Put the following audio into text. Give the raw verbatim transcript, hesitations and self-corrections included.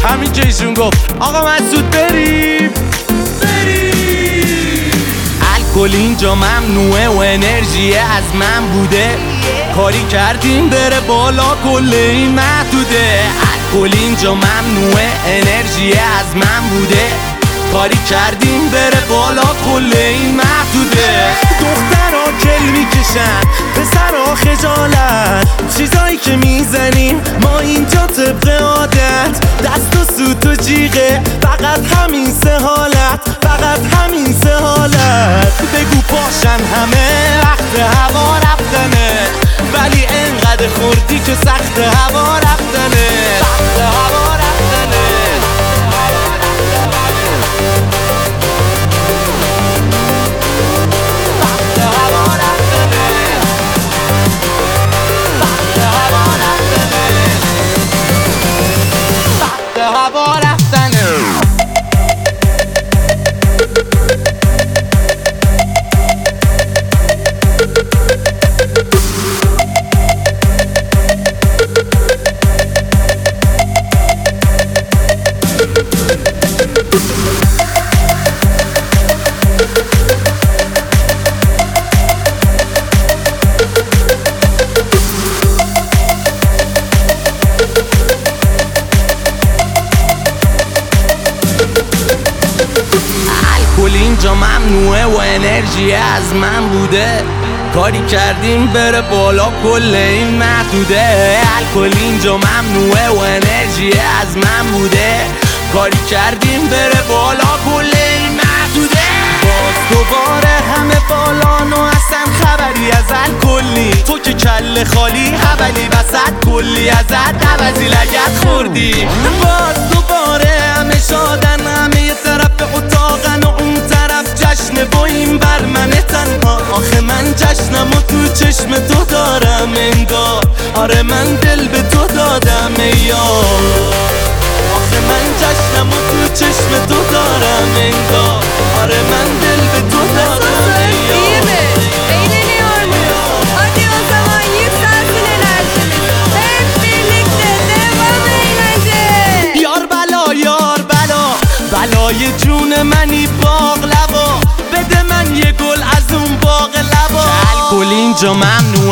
همین که ایشون گفت آقا مسعود بریم بریم. الکل اینجا ممنوعه و انرژی از من بوده، کاری کردیم بره بالا کل این محدوده. الکل اینجا ممنوعه انرژی از من بوده، کاری کردیم بره بالا کل این محدوده. دخترها کل میکشن پسرها خجالت، چیزایی که میزنیم ما اینجا طبق عادت. دست و سوت و جیغه فقط همین سه حالت، فقط همین سه حالت. بگو پاشن همه وقت هوا رفتنه، ولی انقدر خوردی که سخت هوا رفتنه، سخت هوا رفتنه. هوا رفتنه. الکل اینجا ممنوعه و انرژی از من بوده، کاری کردیم بره بالا کل این محدوده. الکل اینجا ممنوعه و انرژی از من بوده، کاری کردیم بره بالا کل این محدوده. باز دوباره همه بالان و اصلا خبری از الکلی، تو که کله خالی حولی وسط کلی ازت عوضی لگت خوردی. باز دوباره همه شادن، همه یه طرف اتاقن و اون طرف جشن با این بر من تنها. آخه من جشنم و تو چشم تو دارم انگار، آره من دل به تو دادم یار. آخه من جشنم و تو چشم تو دارم engar. آره من دل به تو دارم İyi mi? Eğleniyor muyuz? Hadi o zaman yükselsin enerjimiz. Hep birlikte devam eğlence. یار بلا یار بلا بلای جون منی باغ لبا، بده من یه گل از اون باغ لبا. الکل اینجا ممنوع